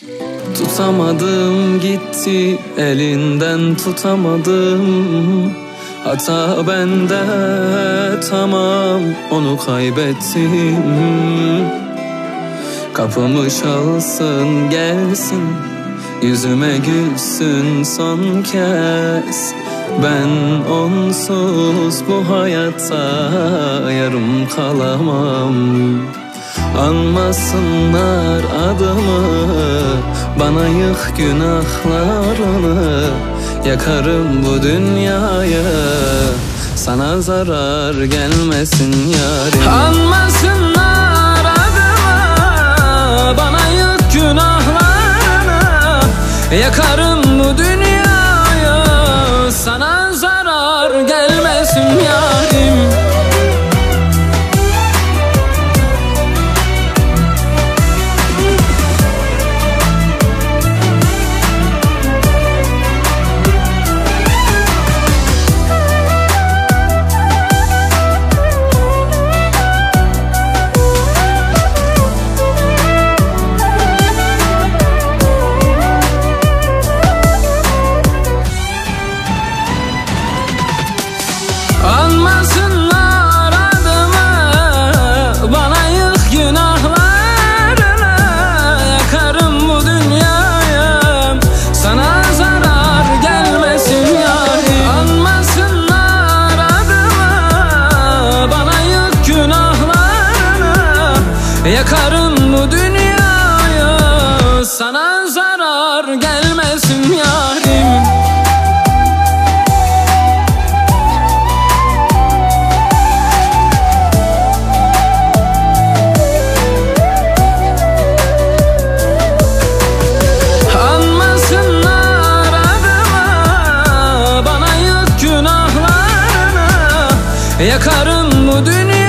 Tutamadım gitti, elinden tutamadım. Hata bende, tamam, onu kaybettim. Kapımı çalsın gelsin, yüzüme gülsün son kez. Ben onsuz bu hayatta yarım kalamam. Anmasınlar adımı, bana yık günahlarını. Yakarım bu dünyayı, sana zarar gelmesin yarim. Anmasınlar adımı, bana yık günahlarını. Yakarım bu dünyayı, sana zarar gelmesin yarim. Anmasınlar adımı, bana yık günahlarını. Yakarım bu dünyayı, sana zarar gelmesin yarim. Anmasınlar adımı, bana yık günahlarını. Yakarım bu dünyayı, sana zarar gelmesin yarim. Yakarım bu dünya.